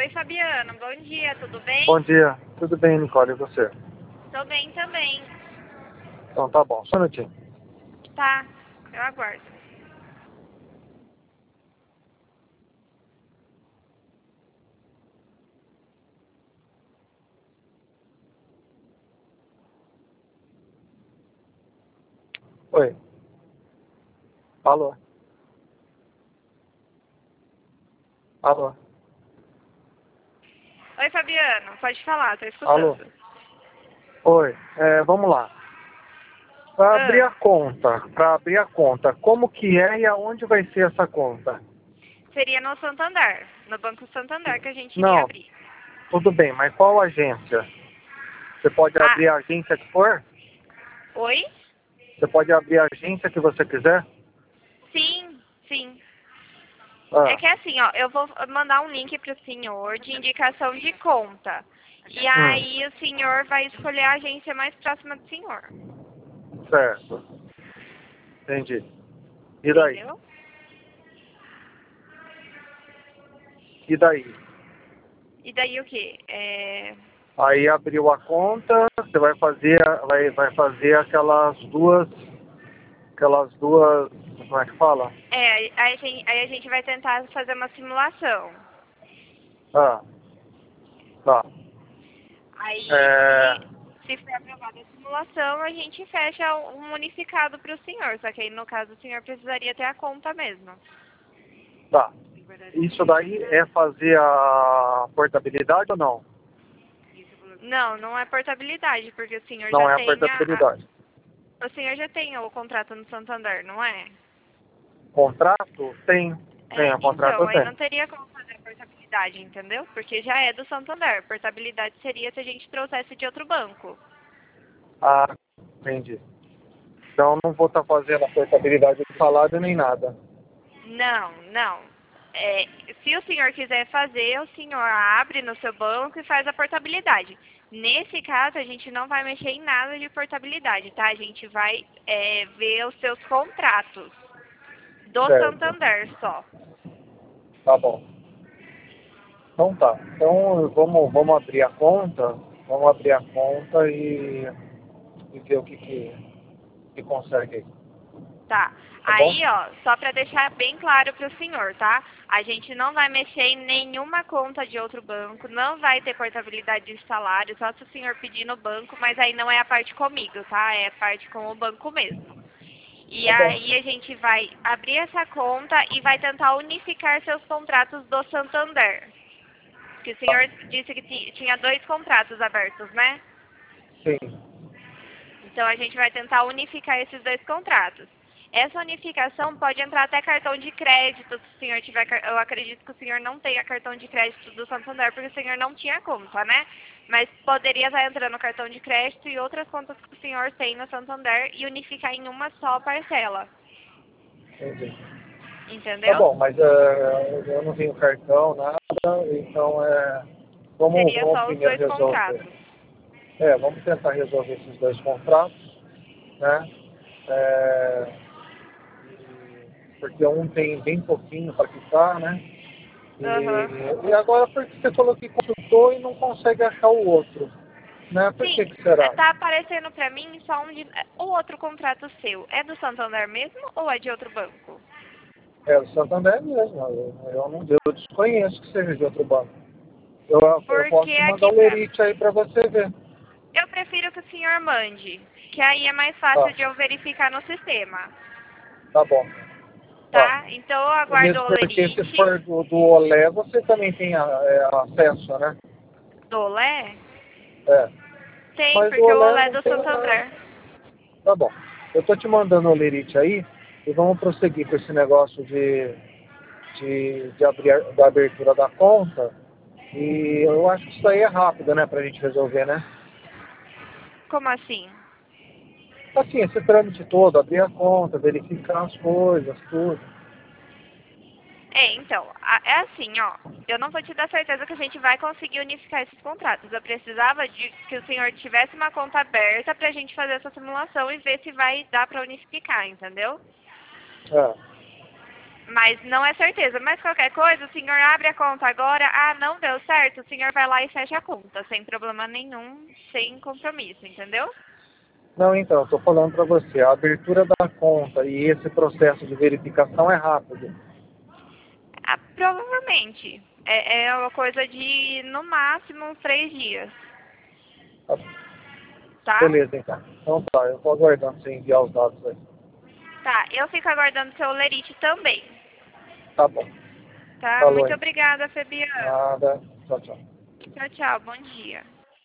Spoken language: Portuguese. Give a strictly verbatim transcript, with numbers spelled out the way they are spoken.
Oi, Fabiano, bom dia, tudo bem? Bom dia, tudo bem, Nicole, e você? Tô bem também. Então tá bom, só um minutinho. Tá, eu aguardo. Oi. Alô? Alô? Oi, Fabiano, pode falar, tô Alô? escutando. Oi, é, vamos lá. Para abrir Ah, a conta, para abrir a conta, como que é e aonde vai ser essa conta? seria no Santander, no Banco Santander que a gente iria Não, abrir. tudo bem, mas qual agência? Você pode Ah, abrir a agência que for? oi? Você pode abrir a agência que você quiser? Sim, sim. É Ah, que assim, ó, eu vou mandar um link pro senhor de indicação de conta. E hum, aí o senhor vai escolher a agência mais próxima do senhor. certo. Entendi. E daí? Entendeu? E daí? E daí o quê? É... Aí abriu a conta, você vai fazer, vai, vai fazer aquelas duas, aquelas duas, como é que fala? É, aí a gente, aí a gente vai tentar fazer uma simulação. Ah, tá. Aí, É, se, se for aprovada a simulação, a gente fecha um unificado para o senhor. Só que aí, no caso, o senhor precisaria ter a conta mesmo. tá. Isso daí é fazer a portabilidade ou não? Não, não é portabilidade, porque o senhor já Não é a tem a, a- portabilidade. o senhor já tem o contrato no Santander, não é? Contrato? Tem. Tem, É, a contrato então, eu aí tenho. não teria como fazer a portabilidade, entendeu? Porque já é do Santander. Portabilidade seria se a gente trouxesse de outro banco. Ah, entendi. Então não vou estar fazendo a portabilidade do salário nem nada. Não, não. É, se o senhor quiser fazer, o senhor abre no seu banco e faz a portabilidade. Nesse caso, a gente não vai mexer em nada de portabilidade, tá? A gente vai é, ver os seus contratos do Certo. Santander só. Tá bom. Então tá. Então vamos, vamos abrir a conta. Vamos abrir a conta e, e ver o que, que, que consegue aí. Tá. Tá bom? Aí, ó, só para deixar bem claro para o senhor, tá? A gente não vai mexer em nenhuma conta de outro banco, não vai ter portabilidade de salário, só se o senhor pedir no banco, mas aí não é a parte comigo, tá? É a parte com o banco mesmo. E Tá bom. aí a gente vai abrir essa conta e vai tentar unificar seus contratos do Santander. Que o Tá. senhor disse que ti- tinha dois contratos abertos, né? Sim. Então a gente vai tentar unificar esses dois contratos. Essa unificação pode entrar até cartão de crédito, se o senhor tiver. car- Eu acredito que o senhor não tenha cartão de crédito do Santander, porque o senhor não tinha conta, né? Mas poderia estar entrando cartão de crédito e outras contas que o senhor tem no Santander e unificar em uma só parcela. Entendi. Tá Entendeu? bom, mas é, eu não tenho cartão, nada, então é, vamos, Seria vamos só os primeiro dois resolver. contratos. É, vamos tentar resolver esses dois contratos, né? É, porque um tem bem pouquinho para quitar, né? Aham. E, e agora porque você falou que consultou e não consegue achar o outro, né? Por que Sim, que será? tá aparecendo pra mim só um de... O outro contrato seu é do Santander mesmo ou é de outro banco? É o Santander mesmo, eu, eu não eu desconheço que seja de outro banco. Eu, eu posso Porque te mandar aqui o pra... lerite aí para você ver. Eu prefiro que o senhor mande, que aí é mais Tá, fácil de eu verificar no sistema, tá bom. Tá. tá? Então eu aguardo Mesmo o porque se lerite for do, do Olé, você também tem a- é, acesso, né? do Olé. É. Tem, Mas do porque o Olé Olé é não do tem nada. Santander. Tá bom. Eu tô te mandando o lerite aí e vamos prosseguir com esse negócio de, de, de abrir, da abertura da conta. E eu acho que isso aí é rápido, né, pra gente resolver, né? Como assim? Assim, esse trâmite todo, abrir a conta, verificar as coisas, tudo. É, então, a- é assim, ó. Eu não vou te dar certeza que a gente vai conseguir unificar esses contratos. Eu precisava de que o senhor tivesse uma conta aberta pra gente fazer essa simulação e ver se vai dar pra unificar, entendeu? É. Mas não é certeza. Mas qualquer coisa, o senhor abre a conta agora, ah, não deu certo, o senhor vai lá e fecha a conta, sem problema nenhum, sem compromisso, entendeu? Não, então, eu tô falando para você, a abertura da conta e esse processo de verificação é rápido. Ah, provavelmente. É, é uma coisa de, no máximo, uns três dias, Tá? tá? Beleza, então. Então tá, eu tô aguardando você enviar os dados aí. Tá, eu fico aguardando seu lerite também, Tá bom. tá? Falou, Muito hein? obrigada, Fabiana. Nada. Tchau, tchau. Tchau, tchau, bom dia.